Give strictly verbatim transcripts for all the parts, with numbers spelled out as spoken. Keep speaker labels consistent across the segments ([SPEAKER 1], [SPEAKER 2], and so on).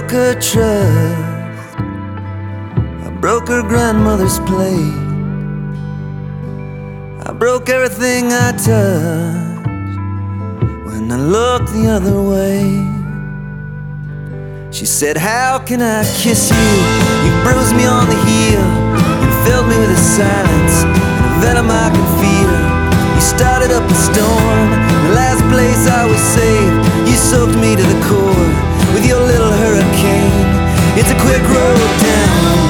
[SPEAKER 1] broke her trust, I broke her grandmother's plate, I broke everything I touched when I looked the other way. She said, how can I kiss you? You bruised me on the heel and filled me with a silence and a venom I could feel. You started up a storm, the last place I was safe. You soaked me to the core with your little hurricane. It's a quick road down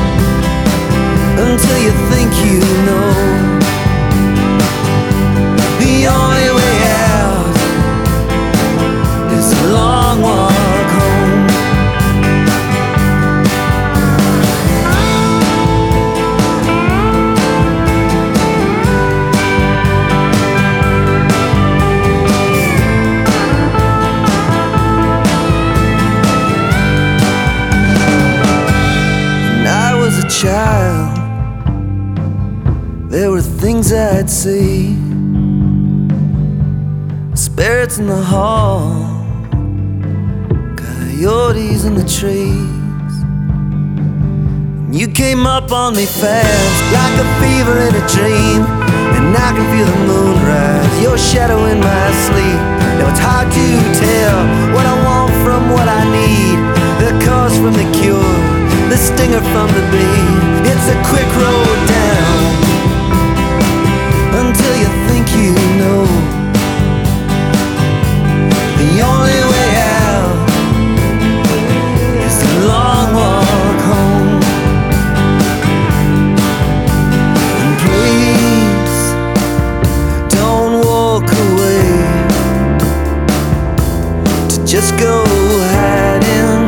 [SPEAKER 1] until you think you know. The only way out is a long walk home. Child, there were things I'd see, spirits in the hall, coyotes in the trees. You came up on me fast, like a fever in a dream, and I can feel the moon rise, your shadow in my sleep. Now it's hard to tell what I want from what I need, the cause from the cure, the stinger from the bleed. It's a quick road down until you think you know. The only way out is a long walk home. And please don't walk away to just go hiding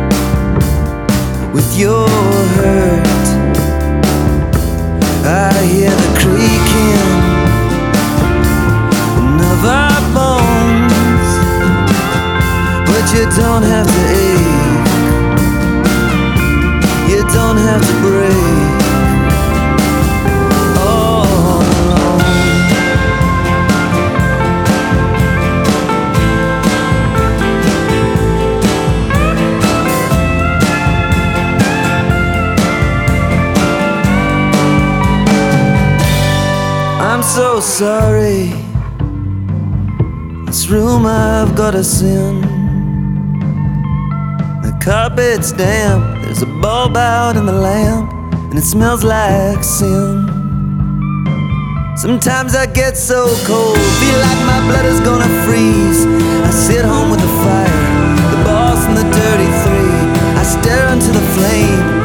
[SPEAKER 1] with your hurt. I hear the creaking of our bones, but you don't have to ache, you don't have to break all alone. I'm so sorry, this room I've got us in, the carpet's damp, there's a bulb out in the lamp, and it smells like sin. Sometimes I get so cold, feel like my blood is gonna freeze. I sit home with the fire, the boss and the dirty three. I stare into the flame,